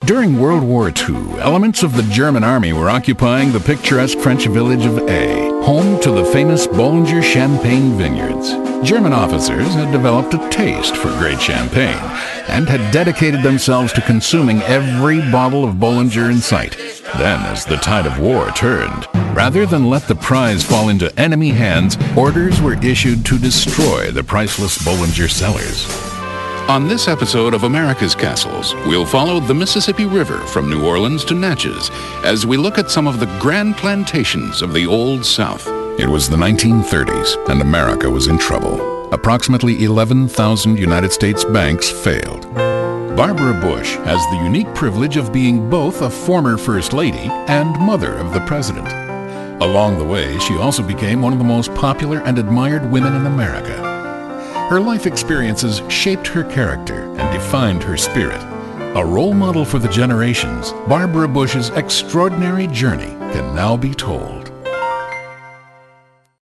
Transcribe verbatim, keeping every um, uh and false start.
During World War Two, elements of the German army were occupying the picturesque French village of A, home to the famous Bollinger Champagne vineyards. German officers had developed a taste for great champagne and had dedicated themselves to consuming every bottle of Bollinger in sight. Then, as the tide of war turned, rather than let the prize fall into enemy hands, orders were issued to destroy the priceless Bollinger cellars. On this episode of America's Castles, we'll follow the Mississippi River from New Orleans to Natchez as we look at some of the grand plantations of the Old South. It was the nineteen thirties, and America was in trouble. Approximately eleven thousand United States banks failed. Barbara Bush has the unique privilege of being both a former First Lady and mother of the President. Along the way, she also became one of the most popular and admired women in America. Her life experiences shaped her character and defined her spirit. A role model for the generations, Barbara Bush's extraordinary journey can now be told.